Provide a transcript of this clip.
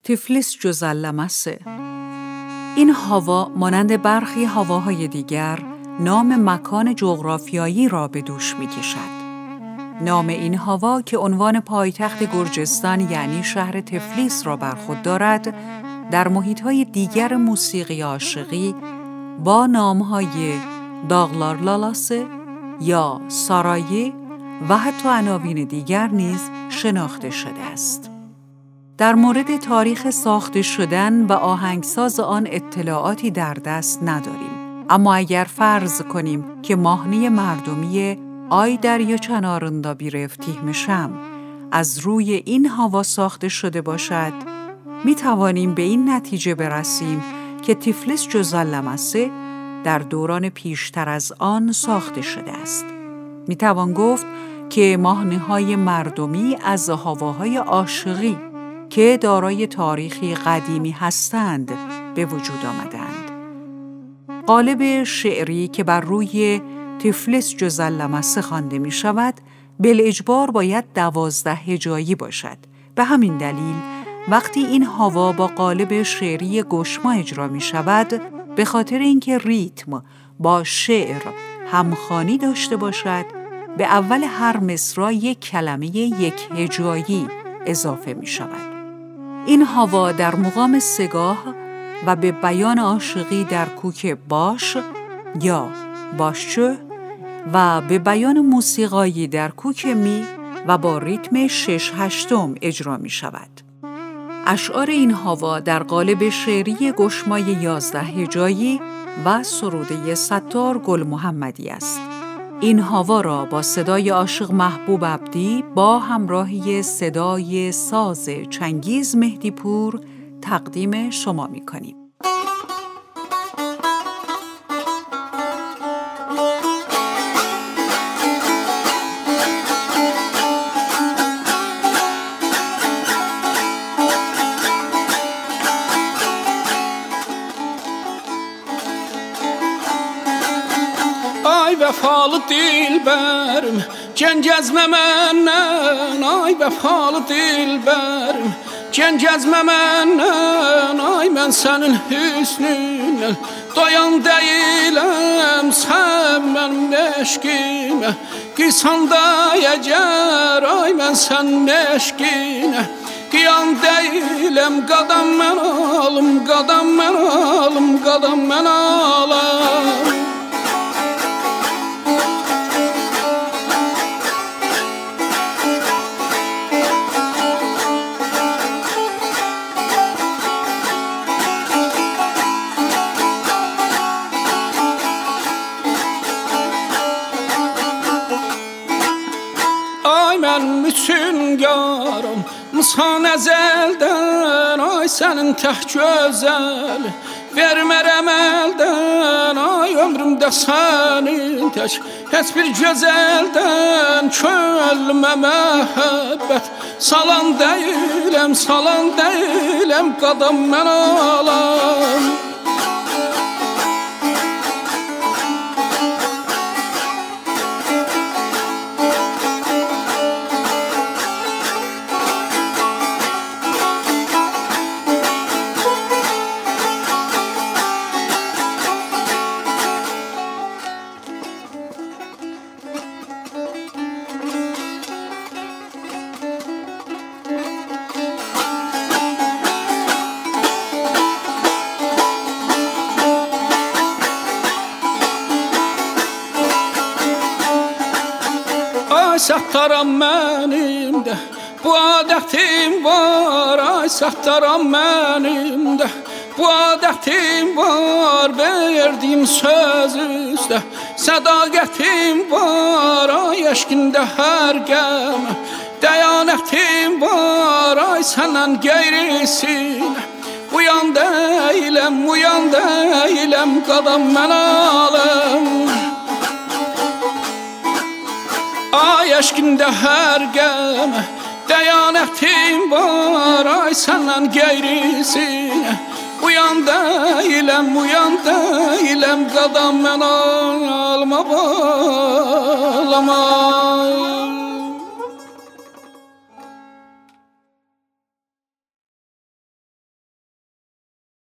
تیفلیس جزلمسه. این هوا مانند برخی هواهای دیگر نام مکان جغرافیایی را به دوش می کشد. نام این هوا که عنوان پایتخت گرجستان یعنی شهر تفلیس را بر خود دارد، در محیط‌های دیگر موسیقی عاشقی با نام‌های داغلارلالاسه یا سارایه و حتی عناوین دیگر نیز شناخته شده است. در مورد تاریخ ساخته شدن و آهنگساز آن اطلاعاتی در دست نداریم، اما اگر فرض کنیم که ماهنی مردمی آی دریا چنارında bir افتیحمشم از روی این هوا ساخته شده باشد، می توانیم به این نتیجه برسیم که تیفلیس جزلمسه در دوران پیشتر از آن ساخته شده است. می توان گفت که ماهنه‌های مردمی از هواهای عاشقی که دارای تاریخی قدیمی هستند به وجود آمدند. قالب شعری که بر روی تیفلیس جزلمسه خوانده می شود، بالاجبار باید 12 هجایی باشد. به همین دلیل وقتی این هوا با قالب شعری گشما اجرا می شود، به خاطر اینکه ریتم با شعر همخوانی داشته باشد، به اول هر مصرع یک کلمه یک هجایی اضافه می شود. این هوا در مقام سگاه و به بیان عاشقی در کوک باش یا باشچه و به بیان موسیقایی در کوک می و با ریتم 6/8 اجرا می شود. اشعار این هوا در قالب شعری گشمای 11 هجایی و سروده ستار گل محمدی است. این هوا را با صدای عاشق محبوب عبدی با همراهی صدای ساز چنگیز مهدی پور تقدیم شما می کنیم. Ay vəfalı dilbərim, gəl gəzmə məndən. Ay vəfalı dilbərim, gəl gəzmə məndən. Ay mən sənin hüsnündən doyan deyiləm. Sən mənim eşqimə qisanda əgər. Ay mən sənin eşqinə qiyan deyiləm. Qadam mən alım, qadam mən alım, qadam mən alım. Ay mənim üçün yarım Musan əzəldən. Ay sənin tək gözəl vermərəm əldən. Ay ömrümdə sənin tək heç bir gözəldən. Könlümə məhəbbət salan deyiləm, salan deyiləm. Qadam mən alam. Ay sattaram mənim də bu adətim var. Ay sattaram mənim də bu adətim var. Verdiyim söz üstə sədaqətim var. Ay eşqində hər qəm dəyanətim var. Ay səndən qeyrisinə uyan deyiləm, uyan deyiləm. Qadam mən alım. Ay eşqində hər qəm dəyanətim var. Ay səndən qeyrisinə uyan deyiləm, uyan deyiləm. Qadam mən alma bağlama.